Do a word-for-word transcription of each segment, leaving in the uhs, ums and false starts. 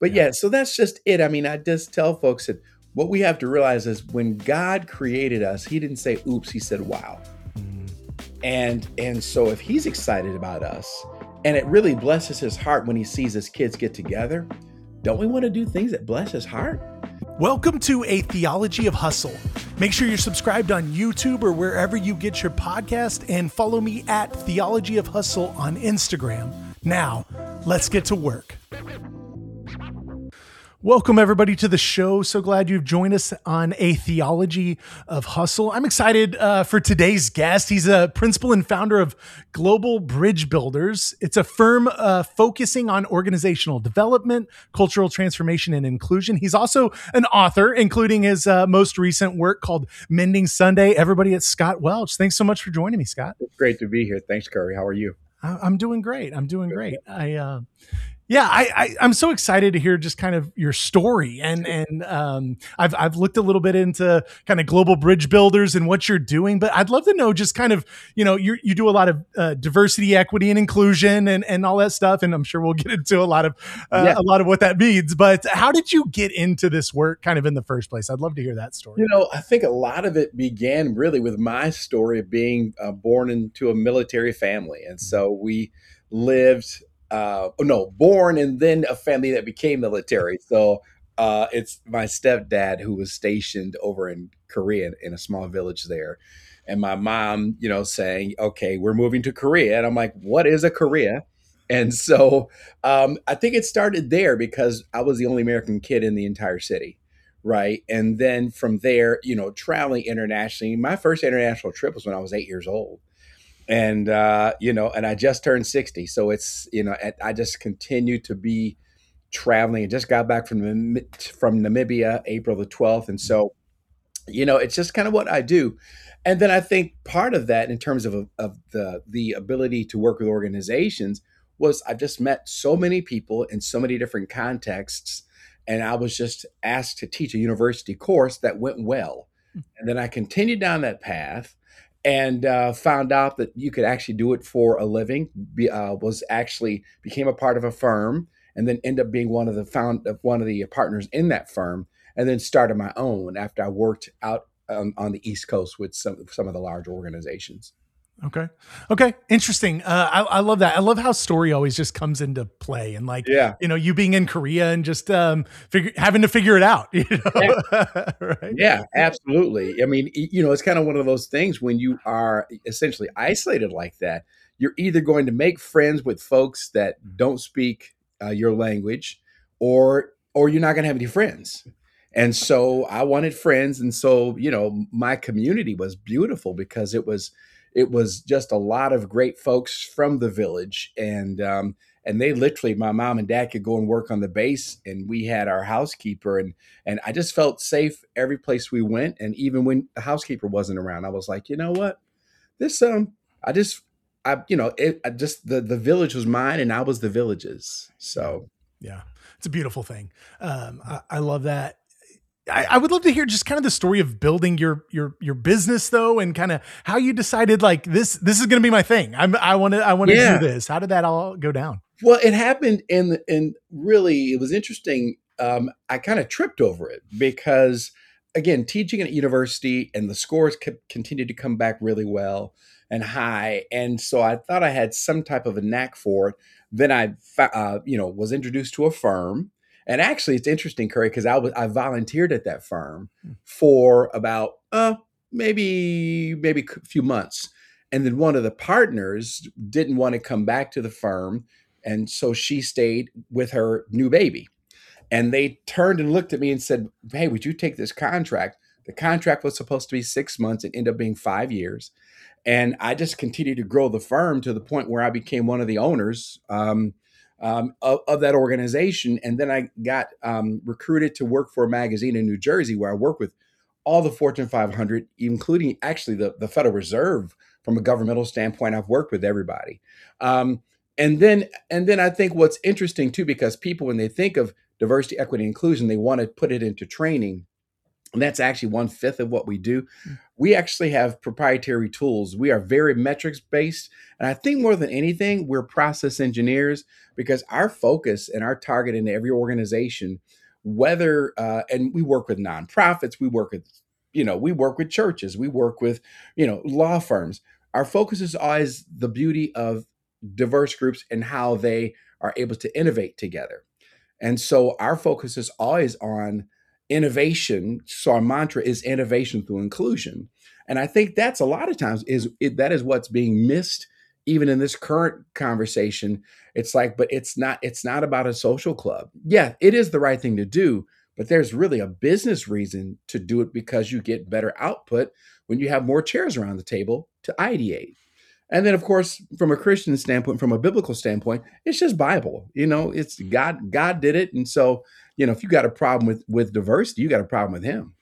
But Yeah. yeah, so that's just it. I mean, I just tell folks that what we have to realize is when God created us, he didn't say, oops, he said, wow. Mm. And and so if he's excited about us, and it really blesses his heart when he sees his kids get together, don't we want to do things that bless his heart? Welcome to A Theology of Hustle. Make sure you're subscribed on YouTube or wherever you get your podcast, and follow me at Theology of Hustle on Instagram. Now, let's get to work. Welcome, everybody, to the show. So glad you've joined us on A Theology of Hustle. I'm excited uh, for today's guest. He's a principal and founder of Global Bridge Builders. It's a firm uh, focusing on organizational development, cultural transformation, and inclusion. He's also an author, including his uh, most recent work called Mending Sunday. Everybody, it's Scott Welch. Thanks so much for joining me, Scott. It's great to be here. Thanks, Curry. How are you? I- I'm doing great. I'm doing great. I, uh, Yeah, I, I, I'm so excited to hear just kind of your story. And and um, I've I've looked a little bit into kind of Global Bridge Builders and what you're doing, but I'd love to know just kind of, you know, you you do a lot of uh, diversity, equity, and inclusion and, and all that stuff. And I'm sure we'll get into a lot of uh, Yeah. a lot of what that means. But how did you get into this work kind of in the first place? I'd love to hear that story. You know, I think a lot of it began really with my story of being uh, born into a military family. And so we lived Uh, no, born and then a family that became military. So uh, it's my stepdad who was stationed over in Korea in a small village there. And my mom, you know, saying, okay, we're moving to Korea. And I'm like, what is a Korea? And so um, I think it started there because I was the only American kid in the entire city. Right. And then from there, you know, traveling internationally, my first international trip was when I was eight years old. And, uh, you know, and I just turned sixty. So it's, you know, I just continue to be traveling. I just got back from, from Namibia, April the twelfth. And so, you know, it's just kind of what I do. And then I think part of that in terms of, of the, the ability to work with organizations was I've just met so many people in so many different contexts. And I was just asked to teach a university course that went well. And then I continued down that path and uh, found out that you could actually do it for a living. Be, uh, was actually became a part of a firm, and then ended up being one of the found one of the partners in that firm, and then started my own after I worked out um, on the East Coast with some some of the large organizations. Okay. Okay. Interesting. Uh, I, I love that. I love how story always just comes into play, and like, Yeah. you know, you being in Korea and just um, figure, having to figure it out. You know? Yeah. Right? Yeah, absolutely. I mean, you know, it's kind of one of those things when you are essentially isolated like that, you're either going to make friends with folks that don't speak uh, your language, or or you're not going to have any friends. And so I wanted friends, and so you know, my community was beautiful because it was it was just a lot of great folks from the village, and um, and they literally, my mom and dad could go and work on the base, and we had our housekeeper, and and I just felt safe every place we went, and even when the housekeeper wasn't around, I was like, you know what, this um, I just I you know it I just the the village was mine, and I was the village's. So Yeah, it's a beautiful thing. Um, I, I love that. I, I would love to hear just kind of the story of building your your your business, though, and kind of how you decided like this this is going to be my thing. I'm I want to I want to Yeah. do this. How did that all go down? Well, it happened in in really, it was interesting. Um, I kind of tripped over it because, again, teaching at university and the scores kept, continued to come back really well and high, and so I thought I had some type of a knack for it. Then I, fa- uh, you know, was introduced to a firm, and actually, it's interesting, Curry, because I was I volunteered at that firm for about uh, maybe maybe a few months, and then one of the partners didn't want to come back to the firm. And so she stayed with her new baby. And they turned and looked at me and said, hey, would you take this contract? The contract was supposed to be six months. It ended up being five years. And I just continued to grow the firm to the point where I became one of the owners um, um, of, of that organization. And then I got um, recruited to work for a magazine in New Jersey where I work with all the Fortune five hundred, including actually the, the Federal Reserve. From a governmental standpoint, I've worked with everybody. Um, And then, and then I think what's interesting too, because people, when they think of diversity, equity, inclusion, they want to put it into training. And that's actually one fifth of what we do. We actually have proprietary tools. We are very metrics based. And I think more than anything, we're process engineers because our focus and our target in every organization, whether, uh, and we work with nonprofits, we work with, you know, we work with churches, we work with, you know, law firms. Our focus is always the beauty of diverse groups and how they are able to innovate together. And so our focus is always on innovation. So our mantra is innovation through inclusion. And I think that's a lot of times is it, that is what's being missed even in this current conversation. It's like, but it's not, it's not about a social club. Yeah, it is the right thing to do, but there's really a business reason to do it because you get better output when you have more chairs around the table to ideate. And then, of course, from a Christian standpoint, from a biblical standpoint, it's just Bible. You know, it's God. God did it, and so you know, if you got a problem with with diversity, you got a problem with Him.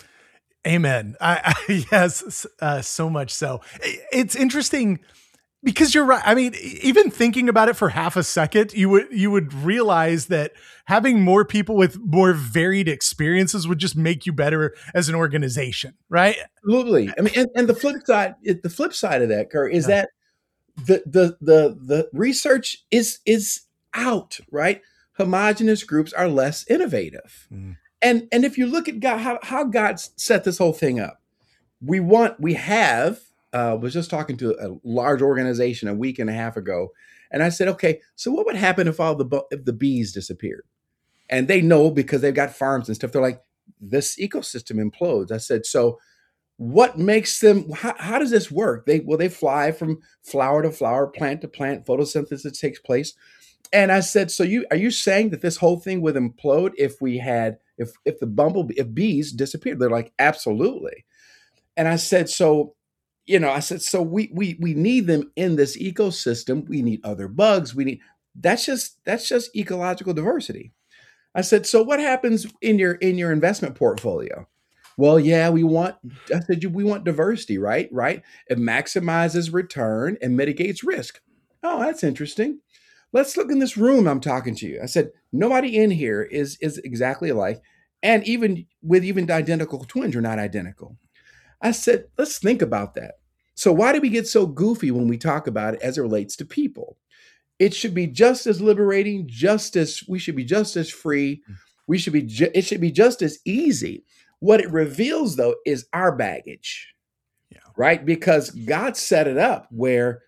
Amen. I, I yes, uh, so much so. It's interesting because you're right. I mean, even thinking about it for half a second, you would you would realize that having more people with more varied experiences would just make you better as an organization, right? Absolutely. I mean, and, and the flip side, the flip side of that, Kurt, is Yeah. that the the the the research is is out, right? Homogenous groups are less innovative. Mm. And and if you look at God, how, how God set this whole thing up, we want we have. Uh, was just talking to a large organization a week and a half ago, and I said, okay, so what would happen if all the bu- if the bees disappeared? And they know because they've got farms and stuff. They're like, this ecosystem implodes. I said, so what makes them? How, how does this work? They well, they fly from flower to flower, plant to plant. Photosynthesis takes place. And I said, so you are you saying that this whole thing would implode if we had if if the bumblebee if bees disappeared? They're like, absolutely. And I said, so you know, I said, so we we we need them in this ecosystem. We need other bugs. We need that's just that's just ecological diversity. I said, so what happens in your in your investment portfolio? Well, yeah, we want I said we want diversity, right? Right? It maximizes return and mitigates risk. Oh, that's interesting. Let's look in this room I'm talking to you. I said, nobody in here is is exactly alike. And even with even identical twins, you're not identical. I said, let's think about that. So why do we get so goofy when we talk about it as it relates to people? It should be just as liberating, just as we should be just as free. We should be ju- it should be just as easy. What it reveals though is our baggage. Yeah. Right? Because God set it up where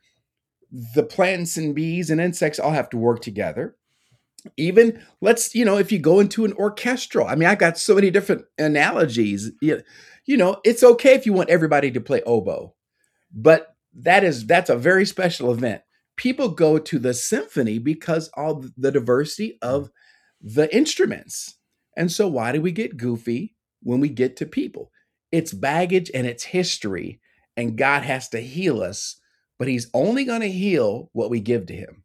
the plants and bees and insects all have to work together. Even let's, you know, if you go into an orchestral, I mean, I got so many different analogies. You, you know, it's okay if you want everybody to play oboe, but that is that's a very special event. People go to the symphony because all the diversity of the instruments. And so why do we get goofy when we get to people? It's baggage and it's history, and God has to heal us, but He's only going to heal what we give to Him.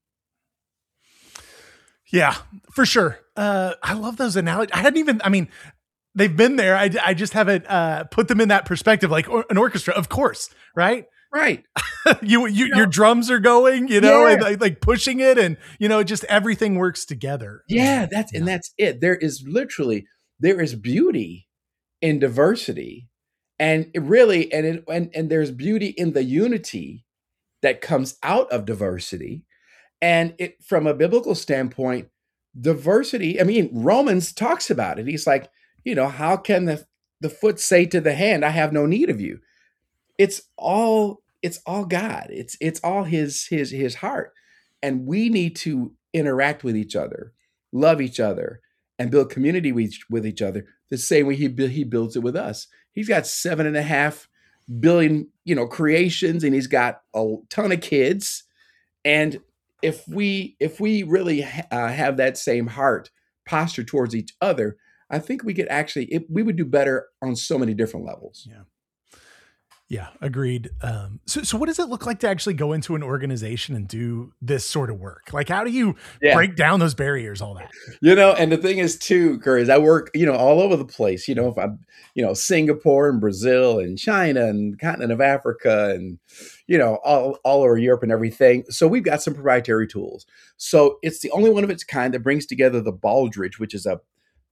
Yeah, for sure. Uh, I love those analogies. I hadn't even, I mean, they've been there. I, I just haven't uh, put them in that perspective, like or, an orchestra, of course, right? Right. you, you, You know- your drums are going, you know, Yeah. and like, like pushing it, and you know, just everything works together. Yeah, that's and Yeah. that's it. There is literally there is beauty in diversity, and it really and it, and and there's beauty in the unity that comes out of diversity. And it from a biblical standpoint, diversity. I mean, Romans talks about it. He's like, you know, how can the the foot say to the hand, "I have no need of you"? It's all it's all God. It's it's all His His His heart, and we need to interact with each other, love each other, and build community with each, with each other the same way He buil- He builds it with us. He's got seven and a half billion, you know, creations, and He's got a ton of kids, and if we if we really ha- uh, have that same heart posture towards each other, I think we could actually it, we would do better on so many different levels. Yeah. Yeah, agreed. Um, so, so what does it look like to actually go into an organization and do this sort of work? Like, how do you Yeah. break down those barriers, all that? You know, and the thing is too, Curry, is I work, you know, all over the place. You know, if I'm, you know, Singapore and Brazil and China and the continent of Africa and, you know, all, all over Europe and everything. So we've got some proprietary tools. So it's the only one of its kind that brings together the Baldrige, which is a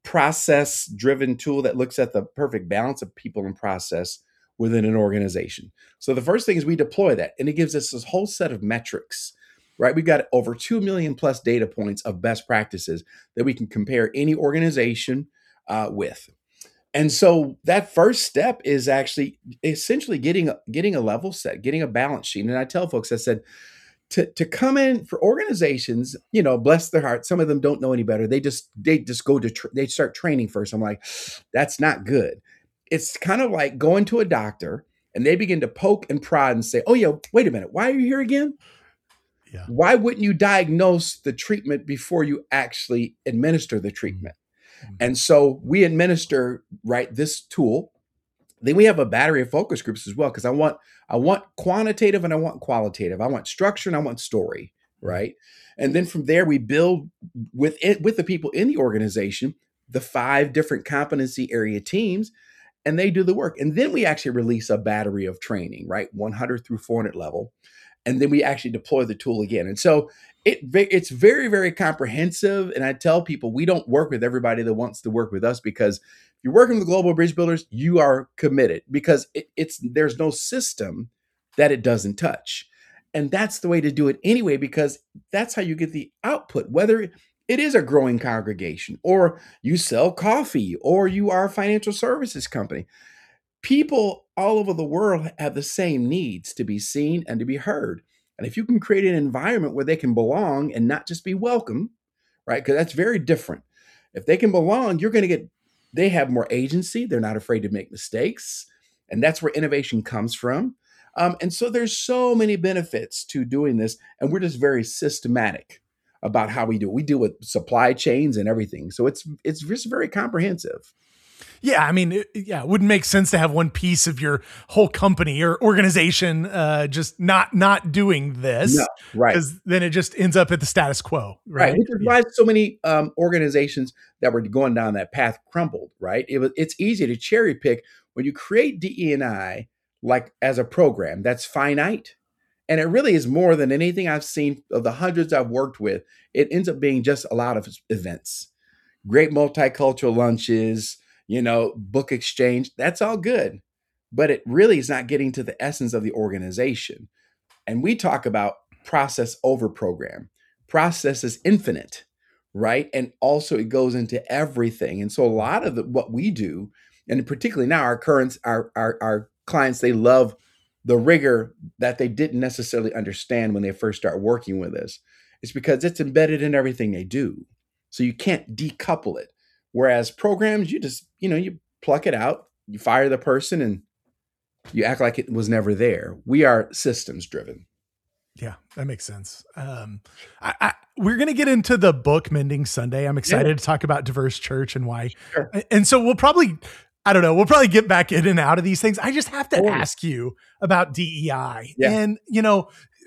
process driven tool that looks at the perfect balance of people and process within an organization. So the first thing is we deploy that, and it gives us this whole set of metrics, right? We've got over two million plus data points of best practices that we can compare any organization uh, with. And so that first step is actually essentially getting, getting a level set, getting a balance sheet. And I tell folks, I said, to, to come in for organizations, you know, bless their heart, some of them don't know any better. They just, they just go to, tra- they start training first. I'm like, that's not good. It's kind of like going to a doctor and they begin to poke and prod and say, oh yeah, wait a minute, why are you here again? Yeah. Why wouldn't you diagnose the treatment before you actually administer the treatment? Mm-hmm. And so we administer, right, this tool. Then we have a battery of focus groups as well, because I want I want quantitative and I want qualitative. I want structure and I want story, right? And then from there, we build with it with the people in the organization the five different competency area teams, and they do the work. And then we actually release a battery of training, right, one hundred through four hundred level, and then we actually deploy the tool again. And so it it's very, very comprehensive. And I tell people we don't work with everybody that wants to work with us, because if you're working with Global Bridge Builders, you are committed, because it, it's there's no system that it doesn't touch. And that's the way to do it anyway, because that's how you get the output, whether it is a growing congregation or you sell coffee or you are a financial services company. People all over the world have the same needs to be seen and to be heard. And if you can create an environment where they can belong and not just be welcome, right? Because that's very different. If they can belong, you're going to get, they have more agency. They're not afraid to make mistakes. And that's where innovation comes from. Um, and so there's so many benefits to doing this. And we're just very systematic about how we do it. We deal with supply chains and everything. So it's it's just very comprehensive. Yeah, I mean, it, yeah, it wouldn't make sense to have one piece of your whole company or organization uh, just not not doing this, no, right? Because then it just ends up at the status quo, right? Right, which is why so many um, organizations that were going down that path crumbled. Right, it was it's easy to cherry pick when you create D E and I like as a program that's finite, and it really is more than anything I've seen of the hundreds I've worked with. It ends up being just a lot of events, great multicultural lunches, you know, book exchange, that's all good. But it really is not getting to the essence of the organization. And we talk about process over program. Process is infinite, right? And also it goes into everything. And so a lot of the, what we do, and particularly now our current, our, our, our clients, they love the rigor that they didn't necessarily understand when they first start working with us. It's because it's embedded in everything they do. So you can't decouple it. Whereas programs, you just, you know, you pluck it out, you fire the person, and you act like it was never there. We are systems driven. Yeah, that makes sense. Um, I, I, we're going to get into the book Mending Sunday. I'm excited yeah. to talk about Diverse Church and why. Sure. And so we'll probably, I don't know, we'll probably get back in and out of these things. I just have to oh. ask you about D E I. Yeah. And, you know,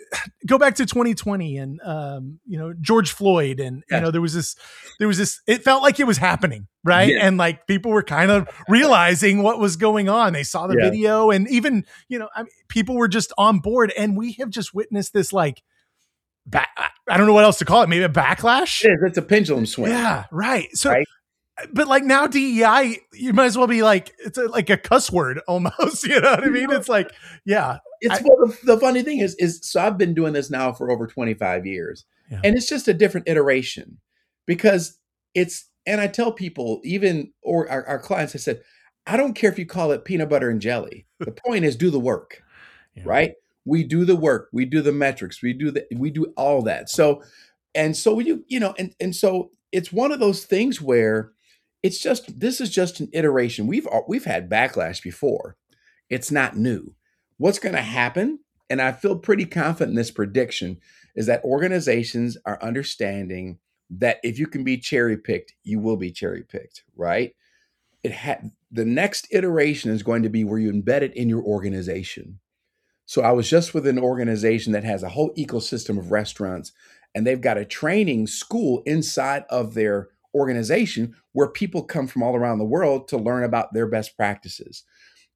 go back to twenty twenty and, um, you know, George Floyd and, yes. you know, there was this, there was this, it felt like it was happening. Right. Yes. And like people were kind of realizing what was going on. They saw the yeah. video and even, you know, I mean, people were just on board, and we have just witnessed this, like, back, I don't know what else to call it. Maybe a backlash. It is. It's a pendulum swing. Yeah. Right. So, right? But like now D E I, you might as well be like, it's a, like a cuss word almost, you know what I mean? It's like, yeah. It's I, well, the, the funny thing is, is so I've been doing this now for over twenty-five years yeah. and it's just a different iteration because it's, and I tell people, even, or our, our clients, I said, I don't care if you call it peanut butter and jelly. The point is do the work, yeah. right? We do the work, we do the metrics, we do the, we do all that. So, and so you, you know, and, and so it's one of those things where it's just, this is just an iteration. We've, we've had backlash before. It's not new. What's going to happen, and I feel pretty confident in this prediction, is that organizations are understanding that if you can be cherry picked, you will be cherry picked, right? It had the next iteration is going to be where you embed it in your organization. So I was just with an organization that has a whole ecosystem of restaurants, and they've got a training school inside of their organization where people come from all around the world to learn about their best practices.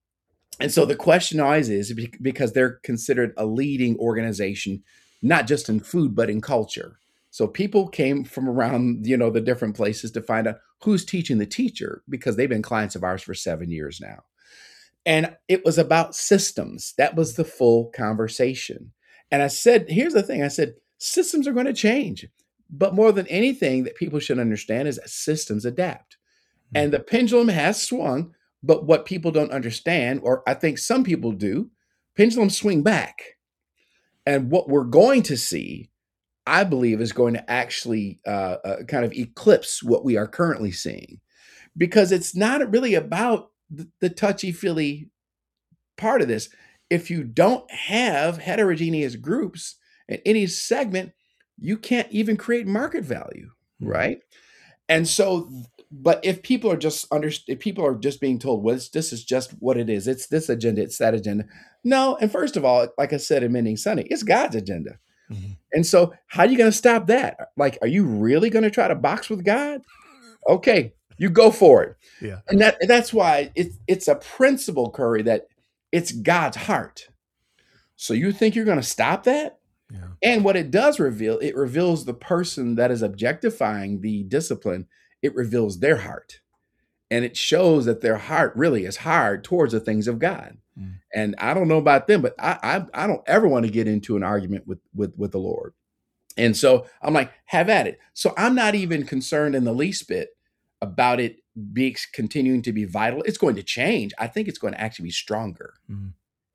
And so the question always is, because they're considered a leading organization, not just in food, but in culture. So people came from around, you know, the different places to find out who's teaching the teacher, because they've been clients of ours for seven years now. And it was about systems. That was the full conversation. And I said, here's the thing. I said, systems are going to change. But more than anything that people should understand is that systems adapt. Mhm. And the pendulum has swung, but what people don't understand, or I think some people do, pendulums swing back. And what we're going to see, I believe, is going to actually uh, uh, kind of eclipse what we are currently seeing, because it's not really about the, the touchy-feely part of this. If you don't have heterogeneous groups in any segment, you can't even create market value, Mhm. right? And so, but if people are just under, if people are just being told, well, this, this is just what it is, it's this agenda, it's that agenda. No, and first of all, like I said in Mending Sunday, it's God's agenda. Mhm. And so, how are you going to stop that? Like, are you really going to try to box with God? Okay, you go for it. Yeah. And that that's why it's it's a principle, Curry, that it's God's heart. So you think you're going to stop that? Yeah. And what it does reveal, it reveals the person that is objectifying the discipline. It reveals their heart. And it shows that their heart really is hard towards the things of God. Mm. And I don't know about them, but I, I I don't ever want to get into an argument with with with the Lord. And so I'm like, have at it. So I'm not even concerned in the least bit about it be continuing to be vital. It's going to change. I think it's going to actually be stronger. Mm.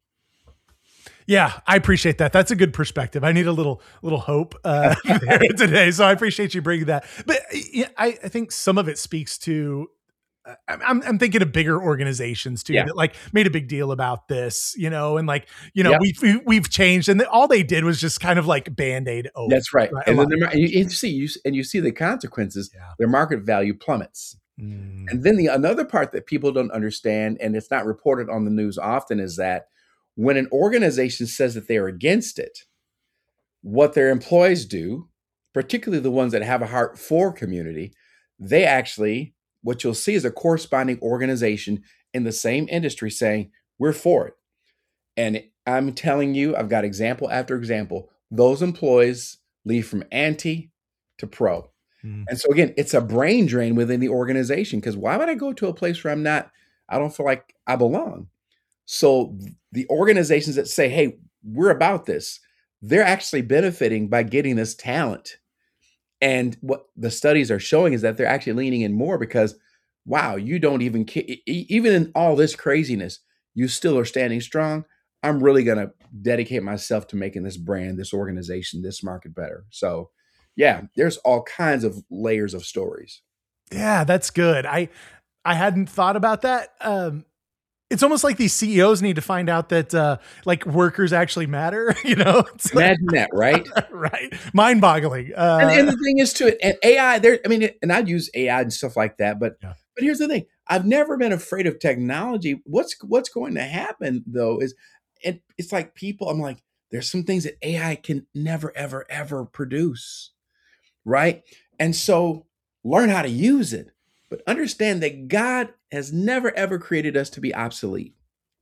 Yeah, I appreciate that. That's a good perspective. I need a little little hope uh, there today, so I appreciate you bringing that. But yeah, I, I think some of it speaks to. Uh, I'm I'm thinking of bigger organizations too Yeah. that like made a big deal about this, you know, and like you know Yep. we've we've changed, and all they did was just kind of like Band-Aid over. That's right. Right? And A then lot. the, and you, and you see you and you see the consequences. Yeah. Their market value plummets. Mm. And then the another part that people don't understand, and it's not reported on the news often, is that when an organization says that they're against it, what their employees do, particularly the ones that have a heart for community, they actually, what you'll see is a corresponding organization in the same industry saying, we're for it. And I'm telling you, I've got example after example. Those employees leave from anti to pro. Mm. And so again, it's a brain drain within the organization, because why would I go to a place where I'm not, I don't feel like I belong? So the organizations that say, hey, we're about this, they're actually benefiting by getting this talent. And what the studies are showing is that they're actually leaning in more because, wow, you don't even, even in all this craziness, you still are standing strong. I'm really going to dedicate myself to making this brand, this organization, this market better. So yeah, there's all kinds of layers of stories. Yeah, that's good. I I hadn't thought about that. Um, it's almost like these C E Os need to find out that uh, like workers actually matter. You know, it's Imagine like, that, right? right? Mind boggling. Uh, And, and the thing is, too, and A I, there. I mean, and I'd use A I and stuff like that, but Yeah. but here's the thing: I've never been afraid of technology. What's what's going to happen though is, it, it's like people. I'm like, there's some things that A I can never, ever, ever produce, right? And so learn how to use it, but understand that God has never, ever created us to be obsolete.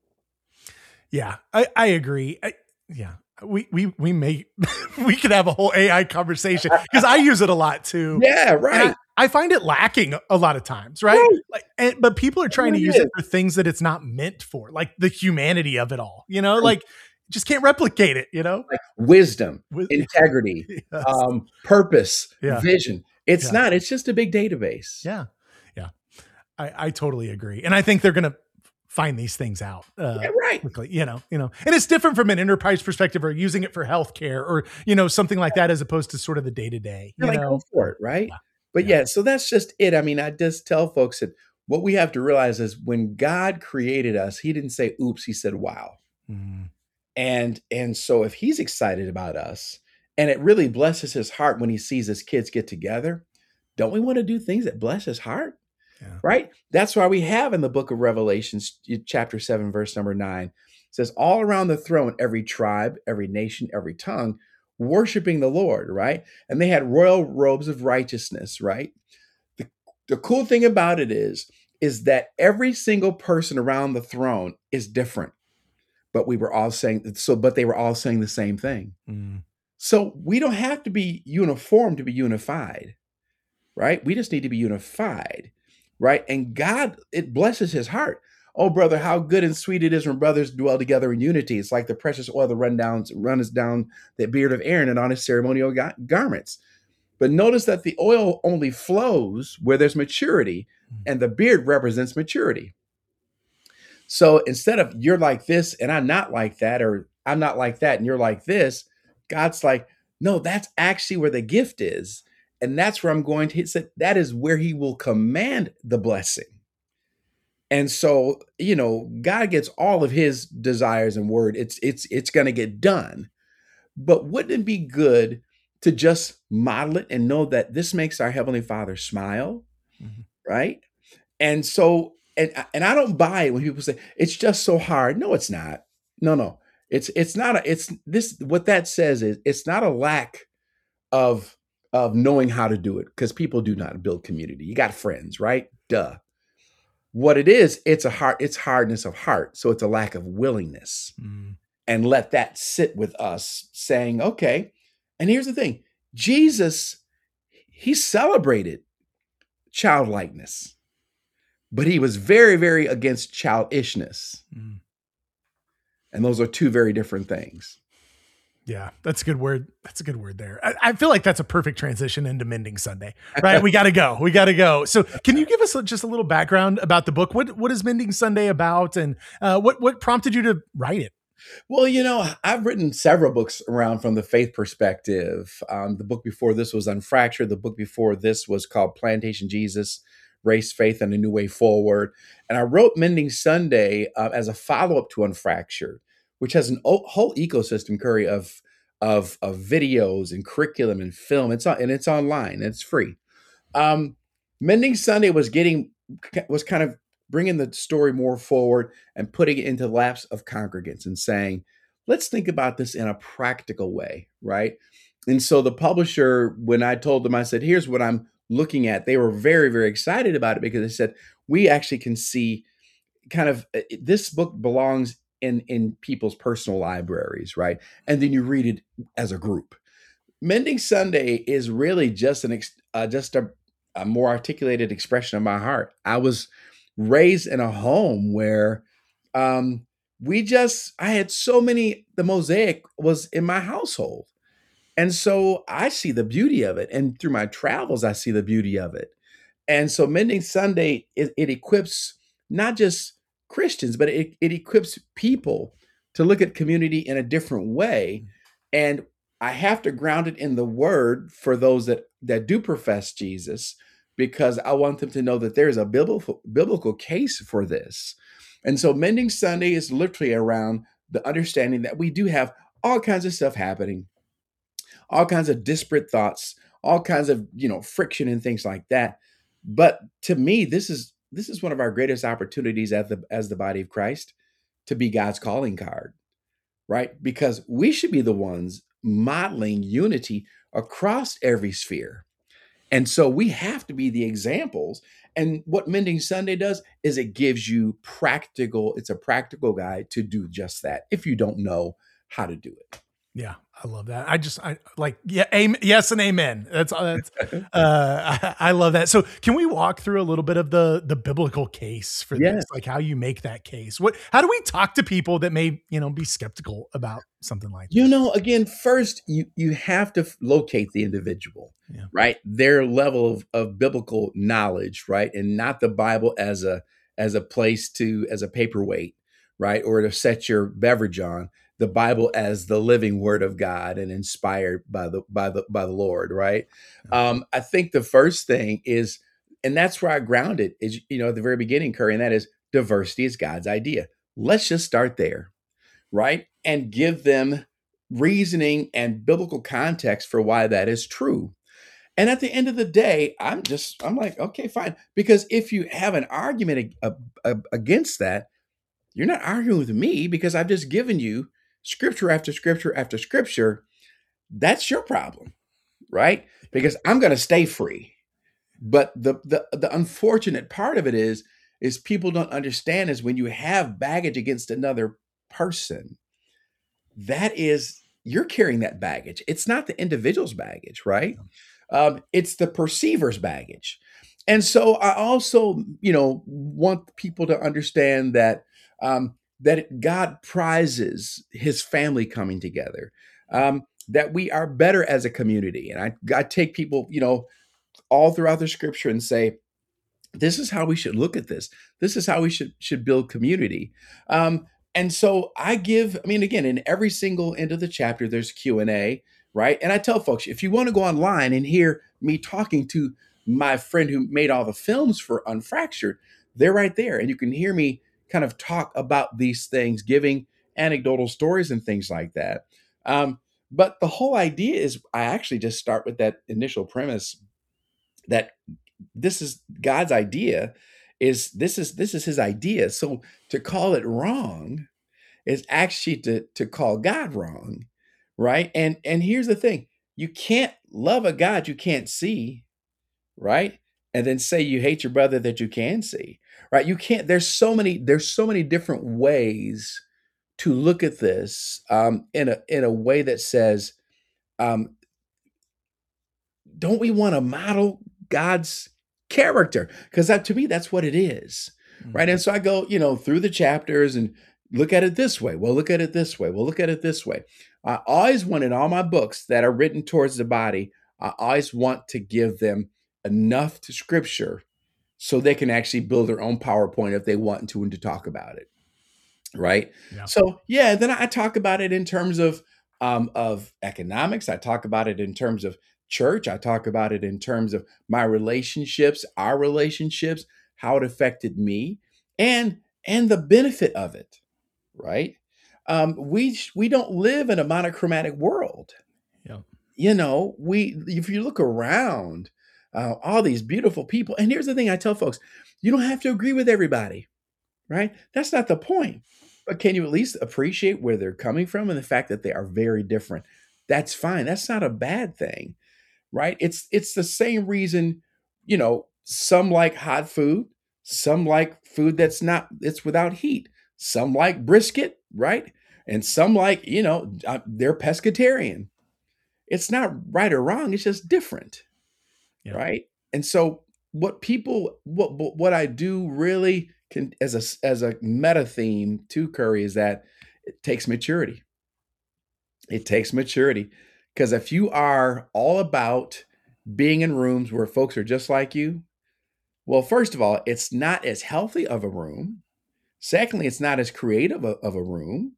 Yeah, I, I agree. I, yeah, we we we may we could have a whole A I conversation because I use it a lot too. Yeah, And right. I, I find it lacking a lot of times, right? Right. Like, and, but people are trying to It use is. it for things that it's not meant for, like the humanity of it all. You know, like just can't replicate it. You know, Like wisdom, With- integrity, Yes. um, purpose, Yeah. vision. It's Yeah. not. It's just a big database. yeah, yeah, I I totally agree, and I think they're gonna find these things out. Uh, Yeah, right. quickly, you know, you know, and it's different from an enterprise perspective or using it for healthcare or, you know, something like that, as opposed to sort of the day to day, you You're like, know? go for it, right? Yeah. But Yeah. yeah, so that's just it. I mean, I just tell folks that what we have to realize is when God created us, he didn't say, oops, he said, wow. Mm, And and so if he's excited about us, and it really blesses his heart when he sees his kids get together, don't we want to do things that bless his heart? yeah. Right? That's why we have in the book of Revelations, chapter seven, verse number nine, it says, all around the throne, every tribe, every nation, every tongue, worshiping the Lord, right? And they had royal robes of righteousness, right? The, the cool thing about it is, is that every single person around the throne is different. But we were all saying, so, but they were all saying the same thing. Mm, So we don't have to be uniform to be unified, right? We just need to be unified, right? And God, it blesses his heart. Oh, brother, how good and sweet it is when brothers dwell together in unity. It's like the precious oil that run down, runs down the beard of Aaron and on his ceremonial ga- garments. But notice that the oil only flows where there's maturity, and the beard represents maturity. So instead of you're like this and I'm not like that, or I'm not like that and you're like this, God's like, no, that's actually where the gift is. And that's where I'm going to hit. That is where he will command the blessing. And so, you know, God gets all of his desires and word. It's it's it's going to get done. But wouldn't it be good to just model it and know that this makes our Heavenly Father smile, mm-hmm. right? And so, and and I don't buy it when people say it's just so hard. No, it's not. No, no, it's it's not. A, it's this. What that says is it's not a lack of of knowing how to do it, because people do not build community. You got friends, right? Duh. What it is, it's a heart. It's hardness of heart. So it's a lack of willingness. Mm. And let that sit with us, saying, okay. And here's the thing: Jesus, he celebrated childlikeness. But he was very, very against childishness. Mm. And those are two very different things. Yeah, that's a good word. That's a good word there. I, I feel like that's a perfect transition into Mending Sunday, right? We got to go. We got to go. So can you give us a, just a little background about the book? What What is Mending Sunday about? And uh, what, what prompted you to write it? Well, you know, I've written several books around from the faith perspective. Um, the book before this was Unfractured. The book before this was called Plantation Jesus, Race, Faith, and a New Way Forward. And I wrote Mending Sunday uh, as a follow-up to Unfractured, which has an o- whole ecosystem, Curry, of, of, of videos and curriculum and film. It's on, and it's online. And it's free. Um, Mending Sunday was getting was kind of bringing the story more forward and putting it into the laps of congregants and saying, let's think about this in a practical way, right? And so the publisher, when I told them, I said, here's what I'm looking at, they were very, very excited about it, because they said, we actually can see kind of this book belongs in, in people's personal libraries, right? And then you read it as a group. Mending Sunday is really just an uh, just a, a more articulated expression of my heart. I was raised in a home where um, we just, I had so many, the mosaic was in my household. And so I see the beauty of it. And through my travels, I see the beauty of it. And so Mending Sunday, it, it equips not just Christians, but it, it equips people to look at community in a different way. And I have to ground it in the word for those that, that do profess Jesus, because I want them to know that there's a biblical, biblical case for this. And so Mending Sunday is literally around the understanding that we do have all kinds of stuff happening, all kinds of disparate thoughts, all kinds of, you know, friction and things like that. But to me, this is this is one of our greatest opportunities as the as the body of Christ to be God's calling card, right? Because we should be the ones modeling unity across every sphere. And so we have to be the examples. And what Mending Sunday does is it gives you practical, it's a practical guide to do just that if you don't know how to do it. Yeah, I love that. I just, I like, yeah, amen, yes and amen. That's, that's uh, I, I love that. So can we walk through a little bit of the the biblical case for yes. this, like how you make that case? What, how do we talk to people that may, you know, be skeptical about something like that? You know, again, first you you have to locate the individual, yeah. right? Their level of, of biblical knowledge, right? And not the Bible as a as a place to, as a paperweight, right? Or to set your beverage on. The Bible as the living word of God and inspired by the by the by the Lord, right? Okay. Um, I think the first thing is, and that's where I ground it, is, you know, at the very beginning, Curry, and that is diversity is God's idea. Let's just start there, right? And give them reasoning and biblical context for why that is true. And at the end of the day, I'm just, I'm like, okay, fine. Because if you have an argument against that, you're not arguing with me, because I've just given you scripture after scripture after scripture. That's your problem, right? Because I'm going to stay free. But the, the the unfortunate part of it is, is people don't understand is when you have baggage against another person, that is you're carrying that baggage. It's not the individual's baggage, right? Um, it's the perceiver's baggage. And so I also, you know, want people to understand that um, that God prizes His family coming together. Um, that we are better as a community, and I, I take people, you know, all throughout the Scripture and say, this is how we should look at this. This is how we should should build community. Um, and so I give, I mean, again, in every single end of the chapter, there's Q and A, right? And I tell folks, if you want to go online and hear me talking to my friend who made all the films for Unfractured, they're right there. And you can hear me kind of talk about these things, giving anecdotal stories and things like that. Um, but the whole idea is I actually just start with that initial premise that this is God's idea, is this is this is his idea. So to call it wrong is actually to to call God wrong, right? And and here's the thing. You can't love a God you can't see, right? And then say you hate your brother that you can see. Right? You can't there's so many there's so many different ways to look at this um in a in a way that says um don't we want to model God's character? Because that to me, that's what it is. Right. Mhm. And so I go, you know, through the chapters and look at it this way. Well, look at it this way. Well, look at it this way. I always want in all my books that are written towards the body, I always want to give them enough to scripture so they can actually build their own PowerPoint if they want to and to talk about it. Right. Yeah. So yeah, then I talk about it in terms of um, of economics. I talk about it in terms of church. I talk about it in terms of my relationships, our relationships, how it affected me, and and the benefit of it. Right. Um, we we don't live in a monochromatic world. Yeah. You know, we if you look around, uh, all these beautiful people. And here's the thing: I tell folks, you don't have to agree with everybody. Right? That's not the point. But can you at least appreciate where they're coming from and the fact that they are very different? That's fine. That's not a bad thing, right? It's it's the same reason, you know, some like hot food, some like food that's not it's without heat. Some like brisket, right? And some like, you know, uh, they're pescatarian. It's not right or wrong, it's just different, Yeah. right? And so what people what what what I do really can as a as a meta theme to Curry is that it takes maturity. It takes maturity because if you are all about being in rooms where folks are just like you, well, first of all, it's not as healthy of a room. Secondly, it's not as creative of of a room.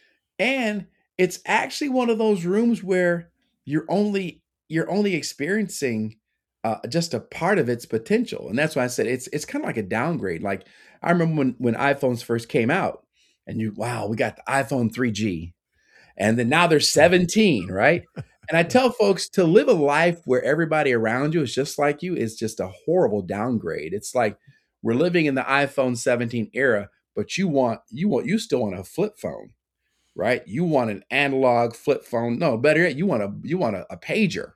And it's actually one of those rooms where you're only you're only experiencing uh, just a part of its potential, and that's why I said it's it's kind of like a downgrade. Like I remember when when iPhones first came out, and you wow, we got the iPhone three G, and then now there's seventeen, right? And I Yeah. tell folks to live a life where everybody around you is just like you is just a horrible downgrade. It's like we're living in the iPhone seventeen era, but you want you want you still want a flip phone, right? You want an analog flip phone. No, better yet, you want a you want a, a pager.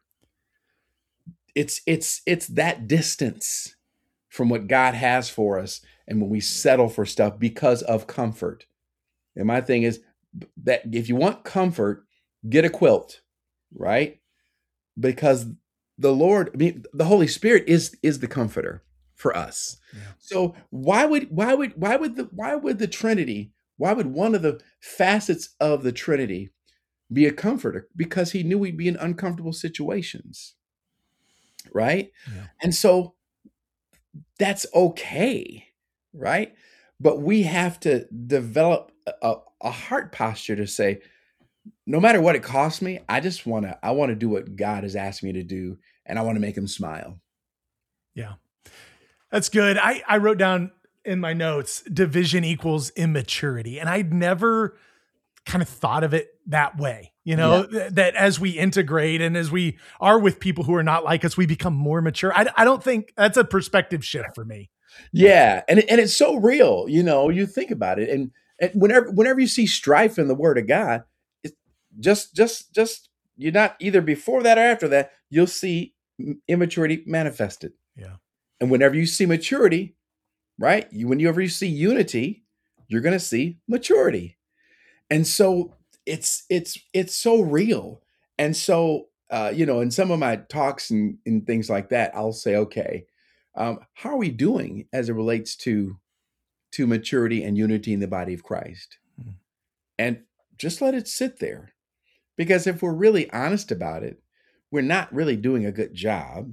It's it's it's that distance from what God has for us, and when we settle for stuff because of comfort. And my thing is that if you want comfort, get a quilt, right? Because the Lord, I mean, the Holy Spirit is is the comforter for us. Yeah. So why would why would why would the why would the Trinity, why would one of the facets of the Trinity be a comforter? Because he knew we'd be in uncomfortable situations, right? Yeah. And so that's okay, right? But we have to develop a, a heart posture to say, no matter what it costs me, I just want to I want to do what God has asked me to do, and I want to make him smile. Yeah. That's good. I, I wrote down in my notes, division equals immaturity. And I'd never kind of thought of it that way, you know, Yeah. th- that as we integrate and as we are with people who are not like us, we become more mature. I, I don't think that's a perspective shift for me. Yeah, and it- and it's so real, you know. You think about it, and, and whenever whenever you see strife in the Word of God, it's just just just you're not either before that or after that. You'll see m- immaturity manifested, Yeah. and whenever you see maturity, right? You whenever you see unity, you're going to see maturity, and so it's it's it's so real. And so uh, you know, in some of my talks and, and things like that, I'll say, okay, um, how are we doing as it relates to to maturity and unity in the body of Christ? Mm. And just let it sit there. Because if we're really honest about it, we're not really doing a good job.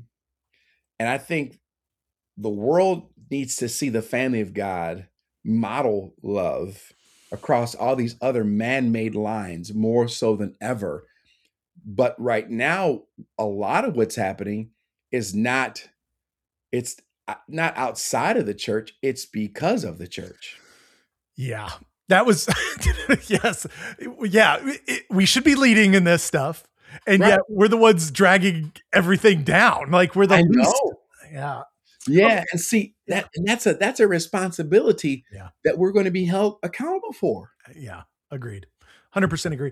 And I think the world needs to see the family of God model love across all these other man-made lines more so than ever. But right now, a lot of what's happening is not, it's uh, not outside of the church, it's because of the church. Yeah. That was, yes. Yeah. It, we should be leading in this stuff. And Right. yet we're the ones dragging everything down. Like we're the I least. know. Yeah. Yeah. And see that, and that's a, that's a responsibility Yeah. that we're going to be held accountable for. Yeah. Agreed. one hundred percent agree.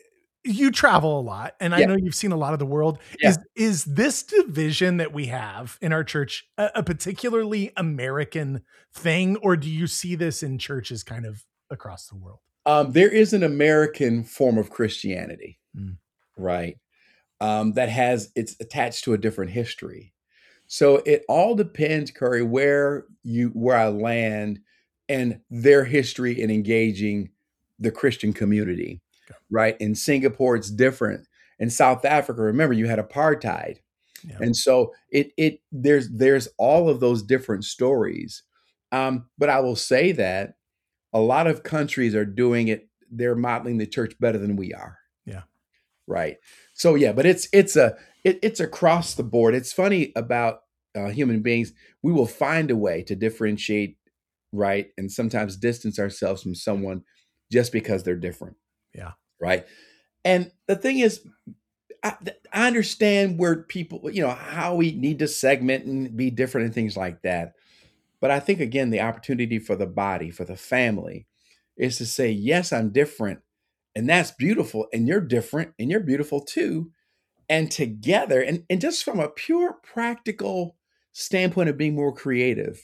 You travel a lot, and I Yeah. know you've seen a lot of the world. Yeah. Is is this division that we have in our church a, a particularly American thing, or do you see this in churches kind of across the world? Um, there is an American form of Christianity, Mm. right? Um, that has, it's attached to a different history. So it all depends, Curry, where you where I land and their history in engaging the Christian community, Okay. right? In Singapore, it's different. In South Africa, remember you had apartheid, Yeah. and so it it there's there's all of those different stories. Um, but I will say that a lot of countries are doing it. They're modeling the church better than we are. Yeah. Right. So yeah, but it's it's a it, it's across the board. It's funny about uh, human beings. We will find a way to differentiate, right, and sometimes distance ourselves from someone just because they're different. Yeah. Right. And the thing is, I, I understand where people, you know, how we need to segment and be different and things like that. But I think again, the opportunity for the body, for the family, is to say, yes, I'm different. And that's beautiful. And you're different and you're beautiful too. And together, and, and just from a pure practical standpoint of being more creative,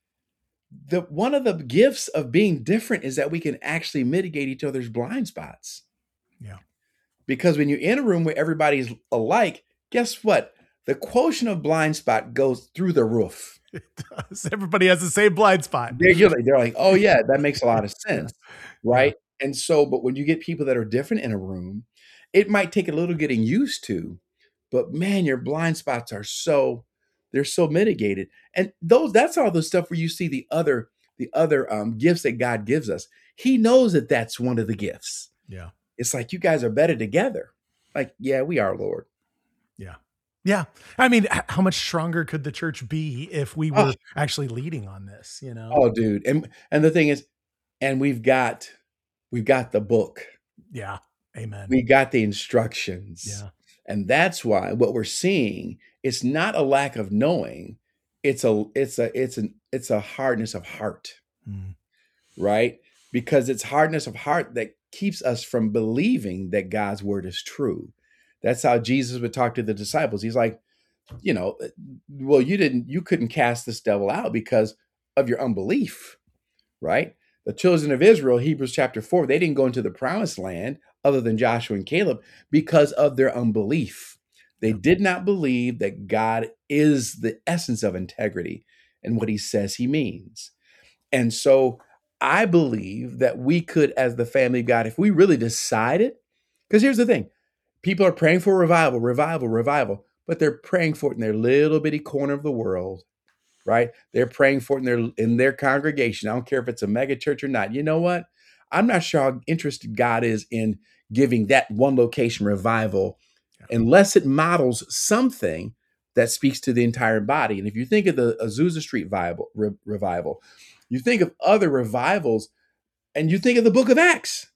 the one of the gifts of being different is that we can actually mitigate each other's blind spots. Yeah. Because when you're in a room where everybody's alike, guess what? The quotient of blind spot goes through the roof. It does. Everybody has the same blind spot. They're, you're like, they're like, oh yeah, that makes a lot of sense. Right. Yeah. And so, but when you get people that are different in a room, it might take a little getting used to, but man, your blind spots are so, they're so mitigated. And those, that's all the stuff where you see the other, the other um, gifts that God gives us. He knows that that's one of the gifts. Yeah. It's like, you guys are better together. Like, yeah, we are, Lord. Yeah. Yeah. I mean, h- how much stronger could the church be if we were Oh. actually leading on this, you know? Oh, dude. And, and the thing is, and we've got, we've got the book. Yeah. Amen. We got the instructions. Yeah. And that's why what we're seeing, it's not a lack of knowing. It's a, it's a, it's an, it's a hardness of heart, Mm. right? Because it's hardness of heart that keeps us from believing that God's word is true. That's how Jesus would talk to the disciples. He's like, you know, well, you didn't, you couldn't cast this devil out because of your unbelief, right? The children of Israel, Hebrews chapter four, they didn't go into the promised land other than Joshua and Caleb because of their unbelief. They did not believe that God is the essence of integrity and what he says he means. And so I believe that we could, as the family of God, if we really decided, because here's the thing, people are praying for revival, revival, revival, but they're praying for it in their little bitty corner of the world, right? They're praying for it in their, in their congregation. I don't care if it's a mega church or not. You know what? I'm not sure how interested God is in giving that one location revival unless it models something that speaks to the entire body. And if you think of the Azusa Street Bible, re- revival, you think of other revivals, and you think of the book of Acts.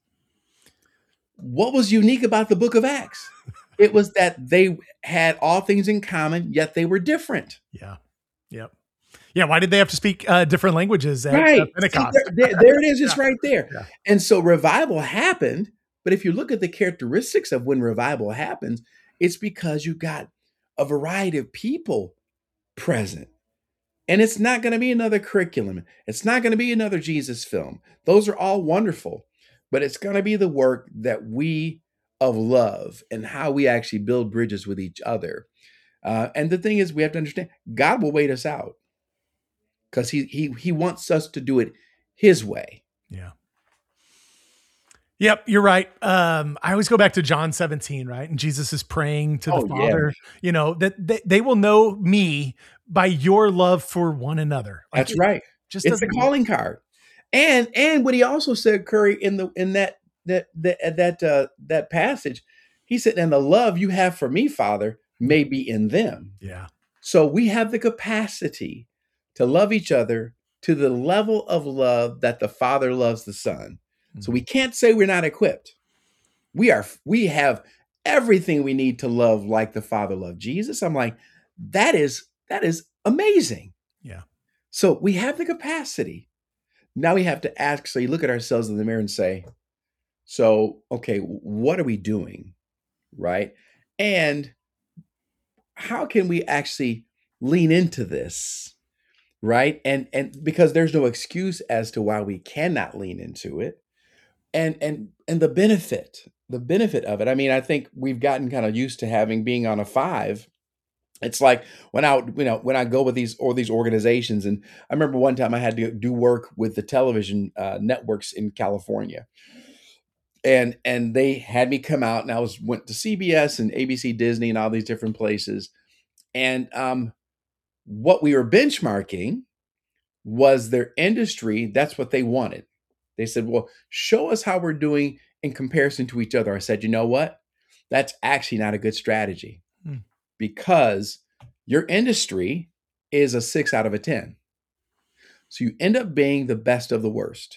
What was unique about the book of Acts? It was that they had all things in common, yet they were different. Yeah. Yep. Yeah. Why did they have to speak uh, different languages at, Right. at Pentecost? See, there, there, there it is. It's Yeah. right there. Yeah. And so revival happened. But if you look at the characteristics of when revival happens, it's because you got a variety of people present. And it's not going to be another curriculum. It's not going to be another Jesus film. Those are all wonderful. but it's going to be the work that we of love and how we actually build bridges with each other. Uh, and the thing is, we have to understand God will wait us out because he he he wants us to do it His way. Yeah. Yep, you're right. Um, I always go back to John seventeen, right? And Jesus is praying to the Oh yeah, Father, you know, that they, they will know me by your love for one another. Like that's it right. just It's the doesn't. calling card. And and what he also said, Curry, in the in that that that that uh, that passage, he said, "And the love you have for me, Father, may be in them." Yeah. So we have the capacity to love each other to the level of love that the Father loves the Son. So we can't say we're not equipped. We are. We have everything we need to love like the Father loved Jesus. I'm like, that is that is amazing. Yeah. So we have the capacity. Now we have to actually look at ourselves in the mirror and say, so, okay, what are we doing? Right? And how can we actually lean into this? Right? And and because there's no excuse as to why we cannot lean into it. And and and the benefit, the benefit of it. I mean, I think we've gotten kind of used to having being on a five. It's like when I, you know, when I go with these or these organizations, and I remember one time I had to do work with the television uh, networks in California, and and they had me come out, and I was went to C B S and A B C, Disney, and all these different places, and um, what we were benchmarking was their industry. That's what they wanted. They said, "Well, show us how we're doing in comparison to each other." I said, "You know what? That's actually not a good strategy." Hmm. Because your industry is a six out of a ten. So you end up being the best of the worst.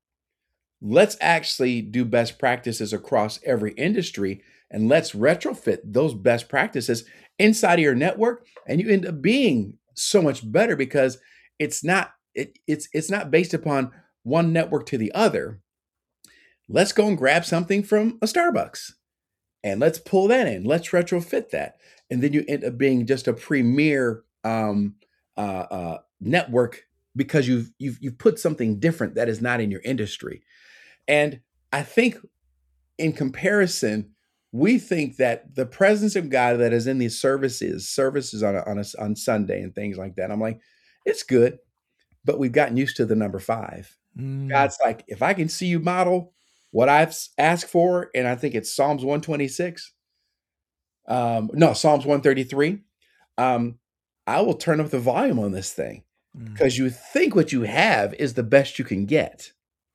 Let's actually do best practices across every industry and let's retrofit those best practices inside of your network. And you end up being so much better because it's not it, it's it's not based upon one network to the other. Let's go and grab something from a Starbucks and let's pull that in. Let's retrofit that. And then you end up being just a premier um, uh, uh, network because you've, you've you've put something different that is not in your industry. And I think in comparison, we think that the presence of God that is in these services, services on a, on a, on Sunday and things like that, I'm like, it's good, but we've gotten used to the number five. Mm. God's like, if I can see you model what I've asked for, and I think it's Psalms one twenty-six, um, no, Psalms one thirty-three, um, I will turn up the volume on this thing Mm. because you think what you have is the best you can get.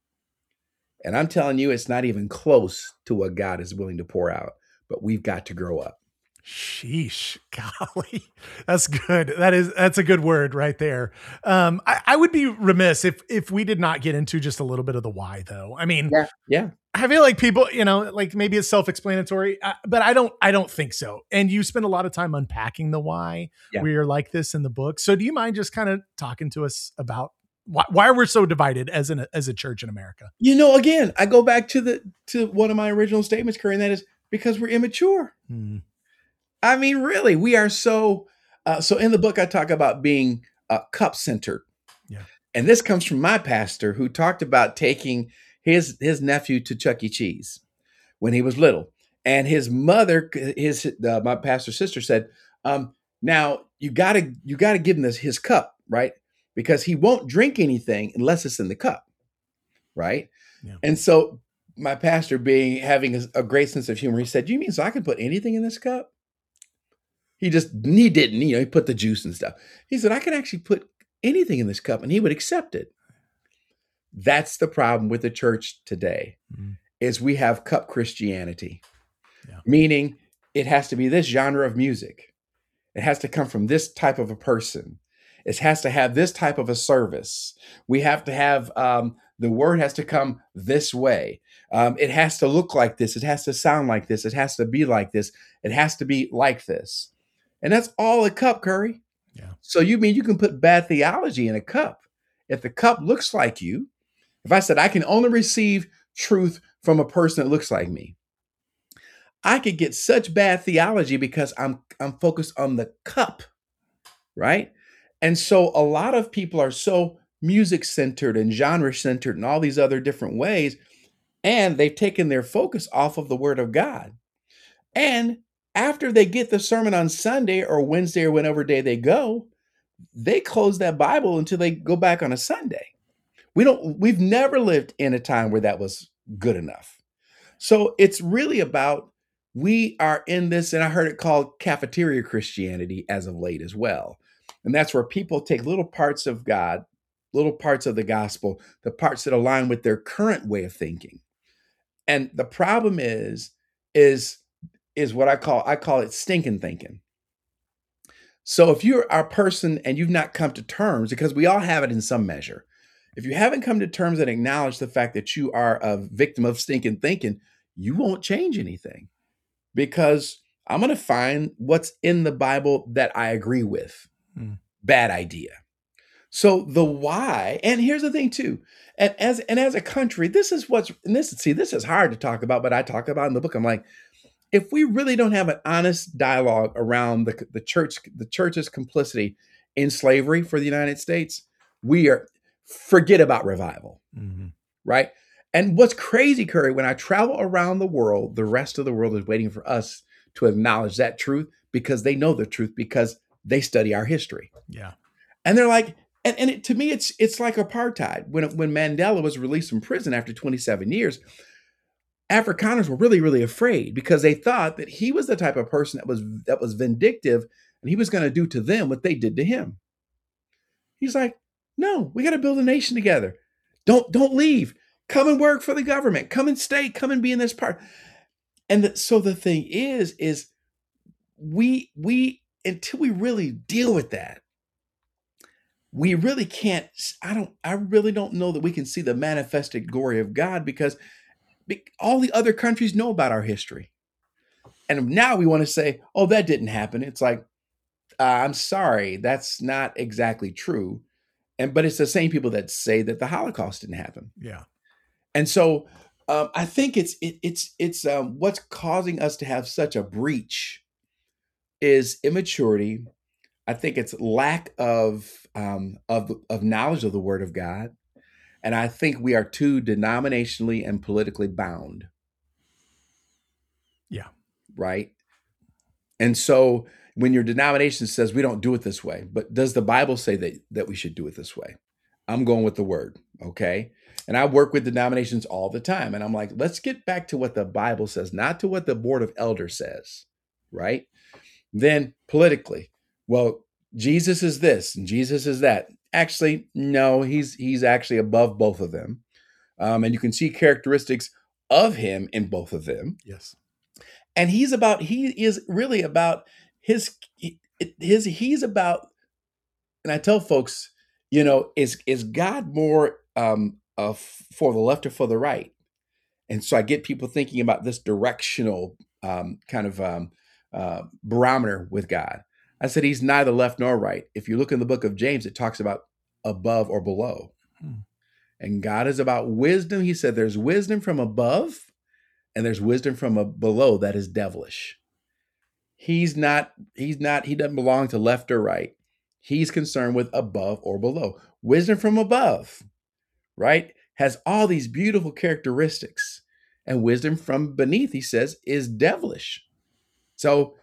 And I'm telling you, it's not even close to what God is willing to pour out, but we've got to grow up. Sheesh, golly, that's good. That is, that's a good word right there. Um, I, I would be remiss if, if we did not get into just a little bit of the why though. I mean, Yeah. Yeah. I feel like people, you know, like maybe it's self-explanatory, uh, but I don't, I don't think so. And you spend a lot of time unpacking the why Yeah. we are like this in the book. So do you mind just kind of talking to us about why, why we're so divided as an, as a church in America? You know, again, I go back to the, to one of my original statements, Curry, and that is because we're immature. Hmm. I mean, really, we are so, uh, so in the book, I talk about being uh, cup centered. Yeah. And this comes from my pastor who talked about taking his, his nephew to Chuck E. Cheese when he was little. And his mother, his, uh, my pastor's sister said, um, now you gotta, you gotta give him this, his cup, right? Because he won't drink anything unless it's in the cup. Right. Yeah. And so my pastor being, having a, a great sense of humor, he said, you mean so I can put anything in this cup? He just, he didn't, you know, he put the juice and stuff. He said, I can actually put anything in this cup and he would accept it. That's the problem with the church today, mm-hmm. is we have cup Christianity, yeah. meaning it has to be this genre of music. It has to come from this type of a person. It has to have this type of a service. We have to have, um, the word has to come this way. Um, it has to look like this. It has to sound like this. It has to be like this. It has to be like this. And that's all a cup, Curry. Yeah. So you mean you can put bad theology in a cup? If the cup looks like you, if I said I can only receive truth from a person that looks like me, I could get such bad theology because I'm I'm focused on the cup, right? And so a lot of people are so music centered and genre centered and all these other different ways. and they've taken their focus off of the Word of God. And after they get the sermon on Sunday or Wednesday or whenever day they go, they close that Bible until they go back on a Sunday. We don't, we've never lived in a time where that was good enough. So it's really about, we are in this, and I heard it called cafeteria Christianity as of late as well. And that's where people take little parts of God, little parts of the gospel, the parts that align with their current way of thinking. And the problem is, is, is what I call, I call it stinking thinking. So if you're our person and you've not come to terms, because we all have it in some measure, if you haven't come to terms and acknowledge the fact that you are a victim of stinking thinking, you won't change anything, because I'm going to find what's in the Bible that I agree with. Mm. Bad idea. So the why, and here's the thing too, and as and as a country, this is what's, and this, see, this is hard to talk about, but I talk about in the book. I'm like, if we really don't have an honest dialogue around the, the church, the church's complicity in slavery for the United States, we are, forget about revival, mm-hmm. right? And what's crazy, Curry, when I travel around the world, the rest of the world is waiting for us to acknowledge that truth, because they know the truth, because they study our history. Yeah. And they're like, and, and it, to me, it's it's like apartheid. When, when Mandela was released from prison after twenty-seven years, Afrikaners were really, really afraid, because they thought that he was the type of person that was that was vindictive, and he was going to do to them what they did to him. He's like, no, we got to build a nation together. Don't don't leave. Come and work for the government. Come and stay. Come and be in this part. And the, so the thing is, is we we until we really deal with that, we really can't. I don't. I really don't know that we can see the manifested glory of God, because all the other countries know about our history. And now we want to say, oh, that didn't happen. It's like, uh, I'm sorry, that's not exactly true. And but it's the same people that say that the Holocaust didn't happen. Yeah. And so um, I think it's it, it's it's um, what's causing us to have such a breach is immaturity. I think it's lack of um, of of knowledge of the Word of God. And I think we are too denominationally and politically bound. Yeah. Right. And so when your denomination says we don't do it this way, but does the Bible say that, that we should do it this way? I'm going with the Word. Okay. And I work with denominations all the time. And I'm like, let's get back to what the Bible says, not to what the Board of Elders says. Right. Then politically, well, Jesus is this and Jesus is that. Actually, no, he's he's actually above both of them. Um, and you can see characteristics of him in both of them. Yes. And he's about, he is really about his, his, he's about, and I tell folks, you know, is, is God more um, uh, for the left or for the right? And so I get people thinking about this directional um, kind of um, uh, barometer with God. I said, he's neither left nor right. If you look in the book of James, it talks about above or below. Hmm. And God is about wisdom. He said there's wisdom from above and there's wisdom from a below that is devilish. He's not, he's not, he doesn't belong to left or right. He's concerned with above or below. Wisdom from above, right, has all these beautiful characteristics. And wisdom from beneath, he says, is devilish. So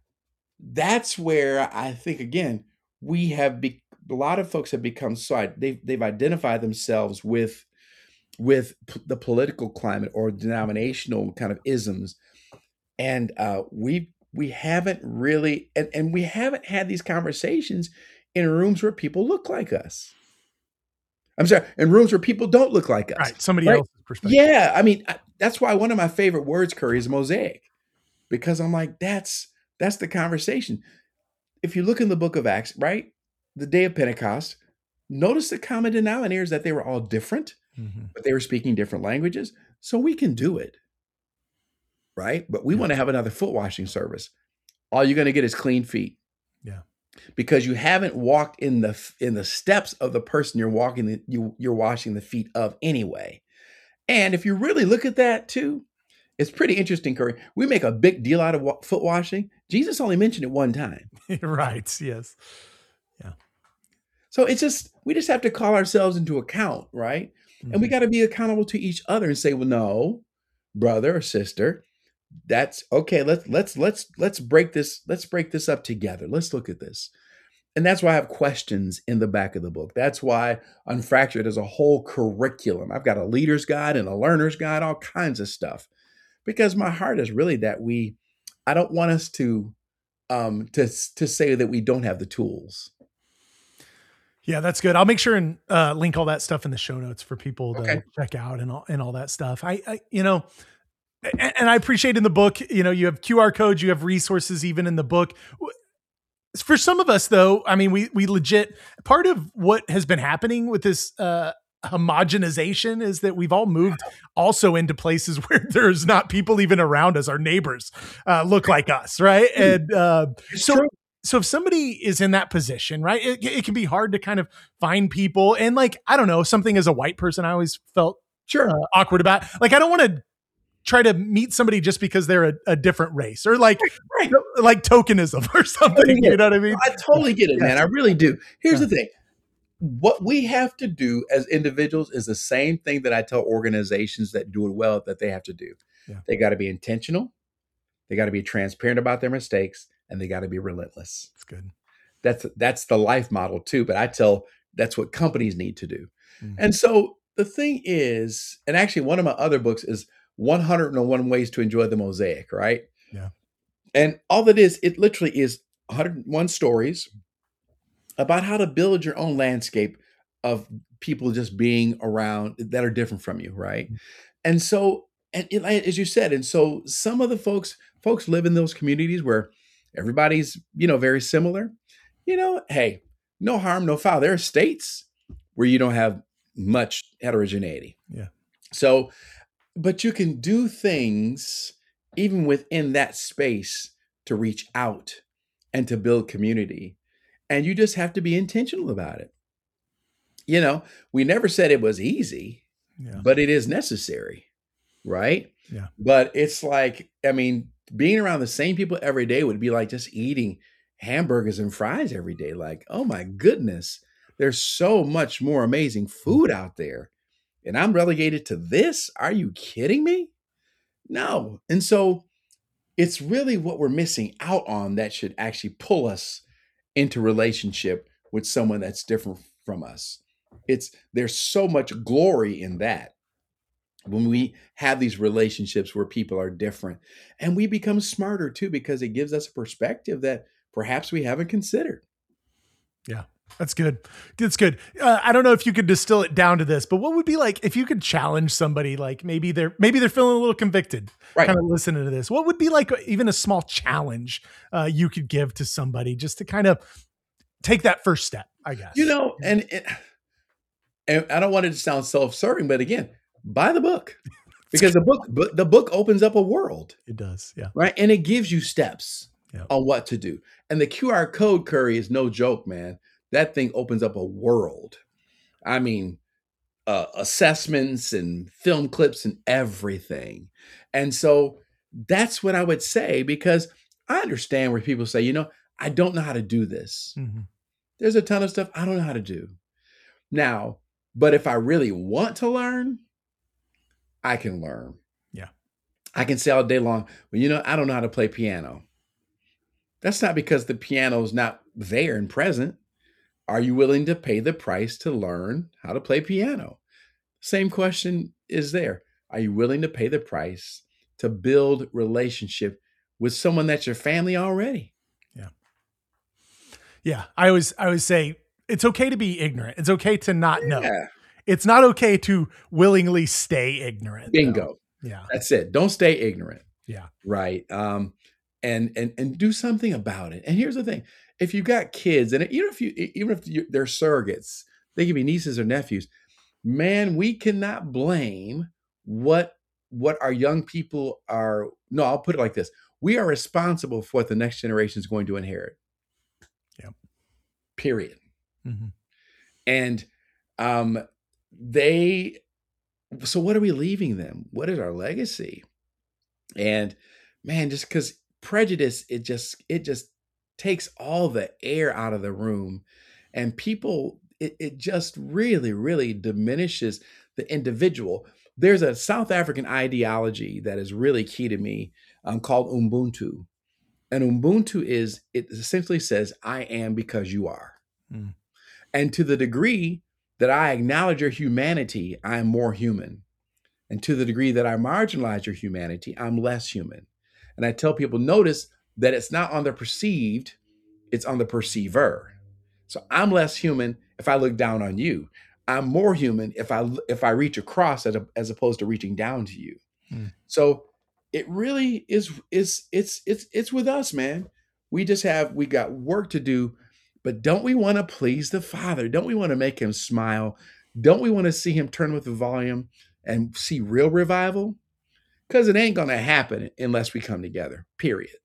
that's where I think, again, we have be, a lot of folks have become so they've they've identified themselves with with p- the political climate or denominational kind of isms, and uh, we we haven't really and, and we haven't had these conversations in rooms where people look like us. I'm sorry, in rooms where people don't look like us. Right, somebody right? else's perspective. Yeah, I mean I, that's why one of my favorite words, Curry, is mosaic, because I'm like that's. That's the conversation. If you look in the book of Acts, right, the day of Pentecost, notice the common denominator is that they were all different, mm-hmm. but they were speaking different languages. So we can do it, right? But we yeah. want to have another foot washing service. All you're going to get is clean feet. Yeah, because you haven't walked in the in the steps of the person you're walking the, you you're washing the feet of anyway. And if you really look at that too. It's pretty interesting, Curry. We make a big deal out of wa- foot washing. Jesus only mentioned it one time. Right. Yes. Yeah. So it's just, we just have to call ourselves into account, right? And we Mhm. got to be accountable to each other and say, well, no, brother or sister, that's okay. Let's let's let's let's break this, let's break this up together. Let's look at this. And that's why I have questions in the back of the book. That's why Unfractured is a whole curriculum. I've got a leader's guide and a learner's guide, all kinds of stuff. Because my heart is really that we, I don't want us to um to to say that we don't have the tools. Yeah, that's good. I'll make sure and uh, link all that stuff in the show notes for people Okay. to check out and all and all that stuff. I, I you know, and, and I appreciate in the book, you know, you have Q R codes, you have resources even in the book. For some of us, though, I mean, we we legit part of what has been happening with this uh, homogenization is that we've all moved also into places where there's not people even around us. Our neighbors uh, look like us, right? And uh, It's so true. so if somebody is in that position, right, it, it can be hard to kind of find people. And like, I don't know, something as a white person, I always felt Sure. uh, awkward about. Like, I don't want to try to meet somebody just because they're a, a different race or like, Right. like tokenism or something. You know what I mean? I totally get it, Yeah. man. I really do. Here's Yeah. the thing. What we have to do as individuals is the same thing that I tell organizations that do it well that they have to do. Yeah. They got to be intentional. They got to be transparent about their mistakes, and they got to be relentless. That's good. That's that's the life model too. But I tell that's what companies need to do. Mm. And so the thing is, and actually one of my other books is one hundred one Ways to Enjoy the Mosaic, right? Yeah. And all that is, it literally is one hundred one stories about how to build your own landscape of people just being around that are different from you, right? Mm. And so, and it, like- as you said, and so some of the folks folks live in those communities where everybody's, you know, very similar. You know, hey, no harm, no foul. There are states where you don't have much heterogeneity. Yeah. So, but you can do things even within that space to reach out and to build community. And you just have to be intentional about it. You know, we never said it was easy, Yeah. but it is necessary, right? Yeah. But it's like, I mean, being around the same people every day would be like just eating hamburgers and fries every day. Like, oh my goodness, there's so much more amazing food out there. And I'm relegated to this? Are you kidding me? No. And so it's really what we're missing out on that should actually pull us into relationship with someone that's different from us. It's there's so much glory in that when we have these relationships where people are different, and we become smarter too because it gives us a perspective that perhaps we haven't considered. Yeah. That's good. That's good. Uh, I don't know if you could distill it down to this, but what would be like if you could challenge somebody, like maybe they're maybe they're feeling a little convicted, Right. kind of listening to this. What would be like even a small challenge uh, you could give to somebody just to kind of take that first step, I guess. You know, and it, and I don't want it to sound self-serving, but again, buy the book because the book bu- the book opens up a world, It does. Yeah. right? And it gives you steps Yeah. on what to do. And the Q R code, Curry, is no joke, man. That thing opens up a world. I mean, uh, assessments and film clips and everything. And so that's what I would say, because I understand where people say, you know, I don't know how to do this. Mm-hmm. There's a ton of stuff I don't know how to do. Now, but if I really want to learn, I can learn. Yeah. I can say all day long, well, you know, I don't know how to play piano. That's not because the piano is not there and present. Are you willing to pay the price to learn how to play piano? Same question is there. Are you willing to pay the price to build relationship with someone that's your family already? Yeah. Yeah. I always, I always say it's okay to be ignorant. It's okay to not know. Yeah. It's not okay to willingly stay ignorant. though. Bingo. Yeah. That's it. Don't stay ignorant. Yeah. Right. Um, and and and do something about it. And here's the thing: if you got kids, and even if you even if you, they're surrogates, they can be nieces or nephews. Man, we cannot blame what what our young people are. No, I'll put it like this: we are responsible for what the next generation is going to inherit. Yep. Period. Mm-hmm. And um, they. So what are we leaving them? What is our legacy? And man, just because prejudice, it just it just takes all the air out of the room, and people, it, it just really, really diminishes the individual. There's a South African ideology that is really key to me, um, called Ubuntu. And Ubuntu is, it essentially says, I am because you are. Mm. And to the degree that I acknowledge your humanity, I am more human. And to the degree that I marginalize your humanity, I'm less human. And I tell people, notice that it's not on the perceived, it's on the perceiver. So I'm less human if I look down on you. I'm more human if I if I reach across as, a, as opposed to reaching down to you. Mm. So it really is is it's it's it's with us, man. We just have we got work to do, but don't we want to please the Father? Don't we want to make him smile? Don't we want to see him turn with the volume and see real revival? Because it ain't gonna happen unless we come together. Period.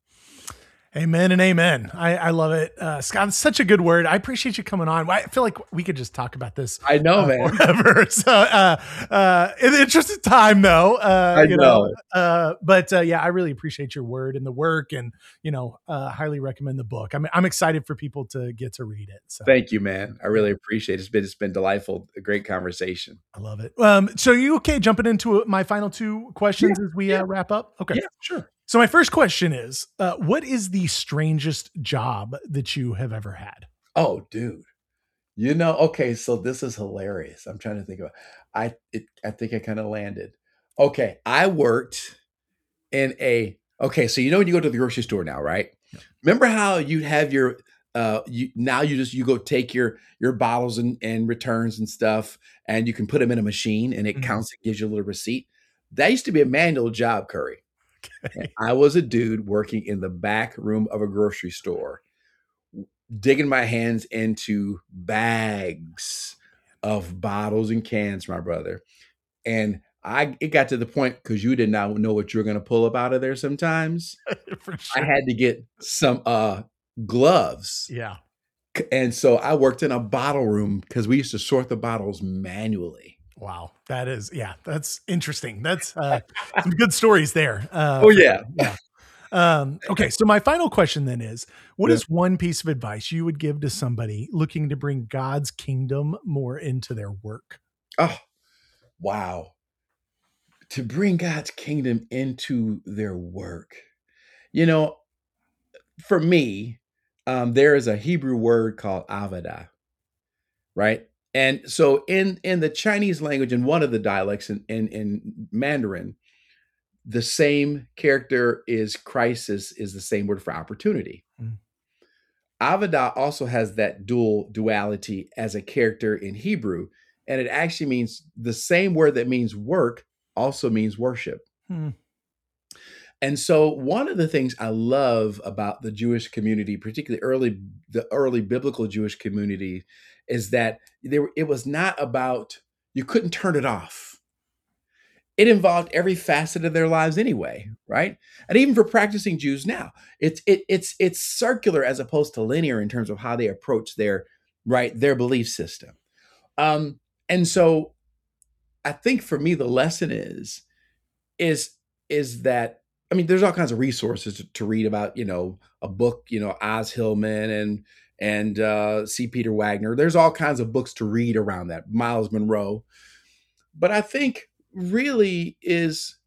Amen and amen. I, I love it. Uh, Scott, it's such a good word. I appreciate you coming on. I feel like we could just talk about this. I know, uh, man. Forever. So, uh, uh, in the interest of time, though, uh, I you know. know, uh, but uh, yeah, I really appreciate your word and the work, and you know, uh, highly recommend the book. I'm I'm excited for people to get to read it. So thank you, man. I really appreciate it. It's been it's been delightful, a great conversation. I love it. Um, so are you okay jumping into my final two questions Yeah, as we yeah. uh, wrap up? Okay. Yeah, sure. So my first question is, uh, what is the strangest job that you have ever had? Oh, dude. You know, okay, so this is hilarious. I'm trying to think about I it, I think I kind of landed. Okay, I worked in a okay, so you know when you go to the grocery store now, right? Yeah. Remember how you have your uh you now you just you go take your your bottles and, and returns and stuff, and you can put them in a machine and it Mhm. counts, it gives you a little receipt. That used to be a manual job, Curry. And Okay. I was a dude working in the back room of a grocery store, digging my hands into bags of bottles and cans, my brother. And I it got to the point, because you did not know what you were going to pull up out of there sometimes. For I sure. had to get some uh gloves. Yeah. C- And so I worked in a bottle room because we used to sort the bottles manually. Wow. That is, yeah, that's interesting. That's uh, some good stories there. Uh, Oh for yeah. sure. Yeah. Um, okay. So my final question then is, what Yeah. is one piece of advice you would give to somebody looking to bring God's kingdom more into their work? Oh, wow. To bring God's kingdom into their work. You know, for me, um, there is a Hebrew word called avada, right? And so in in the Chinese language, in one of the dialects in in, in Mandarin, the same character is crisis is the same word for opportunity. Mm. Avada also has that dual duality as a character in Hebrew, and it actually means the same word that means work also means worship. Hmm. And so one of the things I love about the Jewish community, particularly early the early biblical Jewish community, is that there it was not about you couldn't turn it off. It involved every facet of their lives anyway, right? And even for practicing Jews now, it's it, it's it's circular as opposed to linear in terms of how they approach their right their belief system. Um, and so I think for me the lesson is is is that I mean, there's all kinds of resources to, to read about, you know, a book, you know, Oz Hillman and and uh, C. Peter Wagner. There's all kinds of books to read around that, Miles Monroe. But I think really is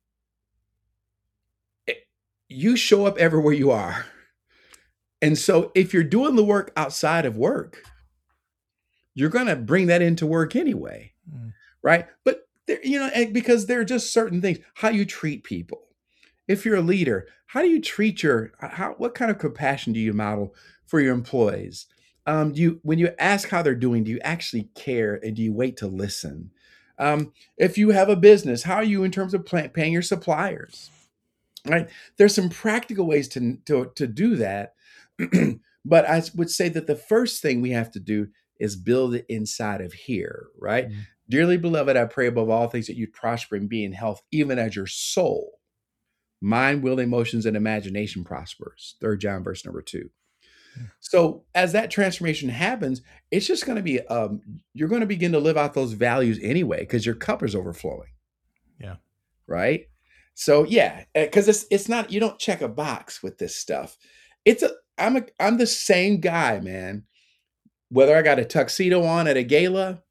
it- you show up everywhere you are. And so if you're doing the work outside of work, you're going to bring that into work anyway, Mm. right? But there, you know, and because there are just certain things, how you treat people. If you're a leader, how do you treat your how what kind of compassion do you model for your employees? Um, do you when you ask how they're doing, do you actually care and do you wait to listen? Um, if you have a business, how are you in terms of plan, paying your suppliers? Right? There's some practical ways to to, to do that, but I would say that the first thing we have to do is build it inside of here, right? Mm. Dearly beloved, I pray above all things that you'd prosper and be in health, even as your soul, mind, will, emotions, and imagination prospers. Third John, verse number two. Mm. So as that transformation happens, it's just going to be um, you're going to begin to live out those values anyway because your cup is overflowing. Yeah. Right. So yeah, because it's it's not you don't check a box with this stuff. It's a I'm a I'm the same guy, man. Whether I got a tuxedo on at a gala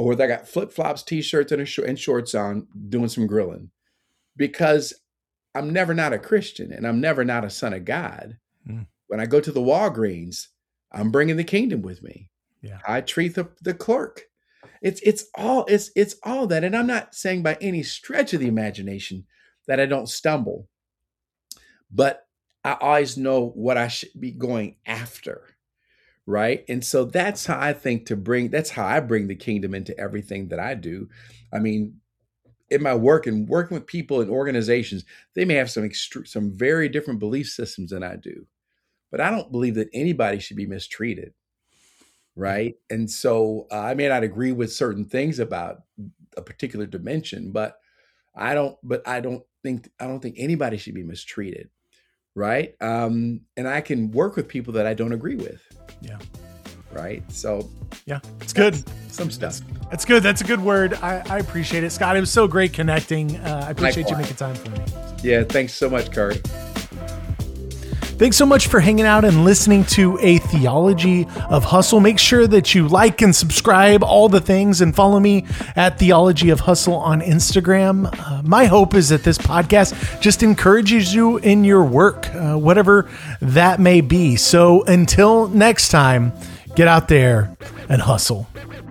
or whether I got flip flops, t-shirts, and, a sh- and shorts on, doing some grilling, because I'm never not a Christian and I'm never not a son of God. Mm. When I go to the Walgreens, I'm bringing the kingdom with me. Yeah. I treat the, the clerk. It's it's all it's it's all that, and I'm not saying by any stretch of the imagination that I don't stumble, but I always know what I should be going after. Right. And so that's how I think to bring, that's how I bring the kingdom into everything that I do. I mean, in my work and working with people and organizations, they may have some extre- some very different belief systems than I do, but I don't believe that anybody should be mistreated. Right. And so uh, I may not agree with certain things about a particular dimension, but I don't, but I don't think, I don't think anybody should be mistreated. Right. Um, and I can work with people that I don't agree with. Yeah. Right. So, yeah, it's good. Some stuff. That's, that's good. That's a good word. I, I appreciate it. Scott, it was so great connecting. Uh, I appreciate Likewise. you making time for me. Yeah. Thanks so much, Curry. Thanks so much for hanging out and listening to A Theology of Hustle. Make sure that you like and subscribe, all the things, and follow me at Theology of Hustle on Instagram. Uh, my hope is that this podcast just encourages you in your work, uh, whatever that may be. So until next time, get out there and hustle.